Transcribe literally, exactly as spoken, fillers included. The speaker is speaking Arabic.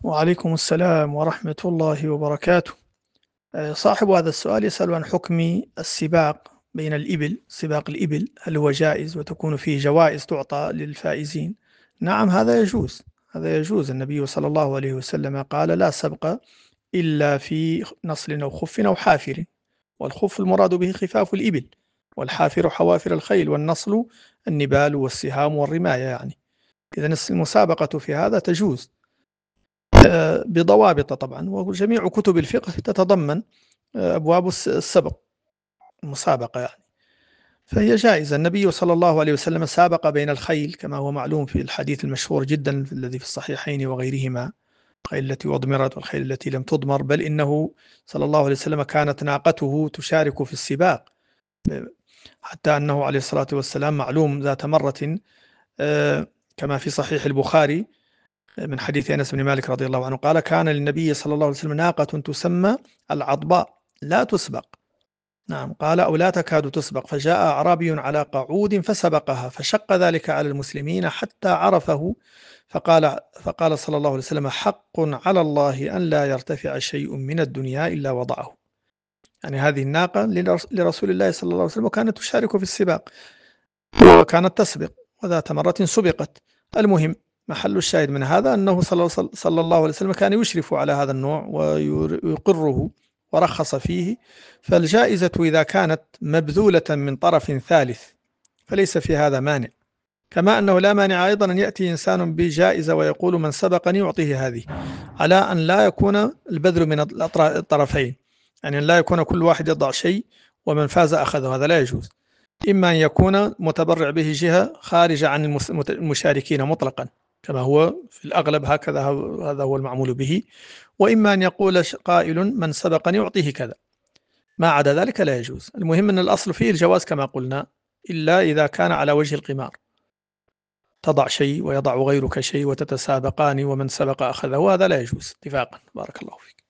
وعليكم السلام ورحمة الله وبركاته. آه، صاحب هذا السؤال يسأل عن حكم السباق بين الإبل، سباق الإبل هل هو جائز وتكون فيه جوائز تعطى للفائزين؟ نعم، هذا يجوز. هذا يجوز. النبي صلى الله عليه وسلم قال: لا سبق إلا في نصل أو خف أو حافر. والخف المراد به خفاف الإبل، والحافر حوافر الخيل، والنصل النبال والسهام والرماية يعني. إذن المسابقة في هذا تجوز آه، بضوابط طبعا، وجميع كتب الفقه تتضمن آه، أبواب الس- السبق، المسابقة يعني. فهي جائزة. النبي صلى الله عليه وسلم سابق بين الخيل كما هو معلوم في الحديث المشهور جدا الذي في الصحيحين وغيرهما: الخيل التي أضمرت والخيل التي لم تضمر. بل إنه صلى الله عليه وسلم كانت ناقته تشارك في السباق، حتى أنه عليه الصلاة والسلام معلوم ذات مرة آه، كما في صحيح البخاري من حديث أنس بن مالك رضي الله عنه قال: كان للنبي صلى الله عليه وسلم ناقة تسمى العضباء لا تسبق. نعم، قال: أو لا تكاد تسبق، فجاء أعرابي على قعود فسبقها، فشق ذلك على المسلمين حتى عرفه، فقال فقال صلى الله عليه وسلم: حق على الله أن لا يرتفع شيء من الدنيا إلا وضعه. يعني هذه الناقة لرس- لرسول الله صلى الله عليه وسلم، وكانت تشارك في السباق وكانت تسبق، وذات مرة سبقت. المهم، محل الشاهد من هذا أنه صلى صلى الله عليه وسلم كان يشرف على هذا النوع ويقره ورخص فيه. فالجائزة إذا كانت مبذولة من طرف ثالث فليس في هذا مانع. كما أنه لا مانع أيضا أن يأتي إنسان بجائزة ويقول: من سبقني أعطيه هذه، على أن لا يكون البذل من الأطرا- الطرفين، يعني أن لا يكون كل واحد يضع شيء ومن فاز أخذه. هذا لا يجوز. إما أن يكون متبرع به جهة خارجة عن المس- المت- المشاركين مطلقا كما هو في الأغلب، هكذا هو- هذا هو المعمول به. وإما أن يقول ش- قائل: من سبقني أعطيه كذا. ما عدا ذلك لا يجوز. المهم أن الأصل فيه الجواز كما قلنا، إلا إذا كان على وجه القمار، تضع شيء ويضع غيرك شيء وتتسابقان ومن سبق أخذه، هذا لا يجوز اتفاقا. بارك الله فيك.